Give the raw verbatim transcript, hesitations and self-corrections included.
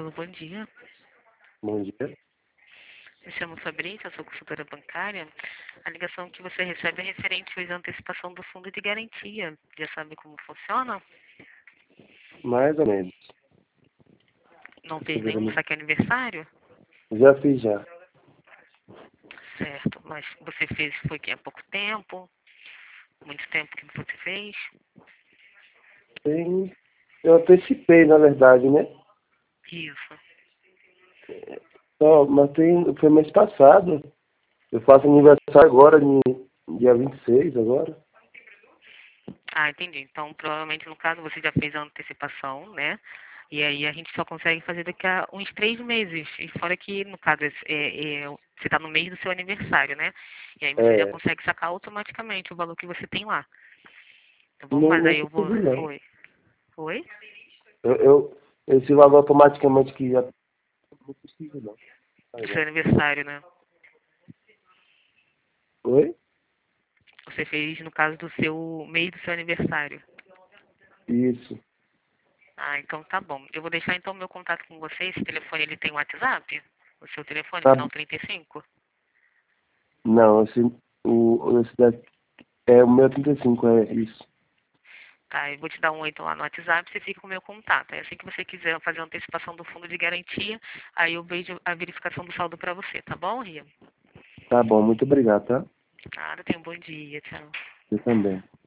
Alô, bom dia. Bom dia. Me chamo Fabrícia, sou consultora bancária. A ligação que você recebe é referente à antecipação do fundo de garantia. Já sabe como funciona? Mais ou menos. Não Tô fez nenhum vendo- saque aniversário? Já fiz já. Certo, mas você fez foi que há pouco tempo? Muito tempo que você fez? Tem... Eu antecipei, na verdade, né? Isso. Só, mas tem... foi mês passado. Eu faço aniversário agora, no dia vinte e seis agora. Ah, entendi. Então, provavelmente, no caso, você já fez a antecipação, né? E aí a gente só consegue fazer daqui a uns três meses. E fora que, no caso, é, é, você está no mês do seu aniversário, né? E aí você já É, consegue sacar automaticamente o valor que você tem lá. Tá bom? não, Mas não aí eu vou... consegui, não. Oi. Oi? Eu, eu, esse valor automaticamente que já... Não consigo, não. Vai Do seu lá. aniversário, né? Oi? Você fez, no caso, do seu mês do seu aniversário. Isso. Ah, então tá bom. Eu vou deixar, então, meu contato com você. Esse telefone, ele tem WhatsApp? O seu telefone, Tá. final trinta e cinco? Não, esse... O, esse daqui... É o meu trinta e cinco, é isso. Tá, eu vou te dar um oito lá no WhatsApp, você fica com o meu contato. Aí assim que você quiser fazer a antecipação do fundo de garantia, aí eu vejo a verificação do saldo pra você, tá bom, Ria? Tá bom, muito obrigado, tá? Nada, tenha um bom dia, tchau. Eu também.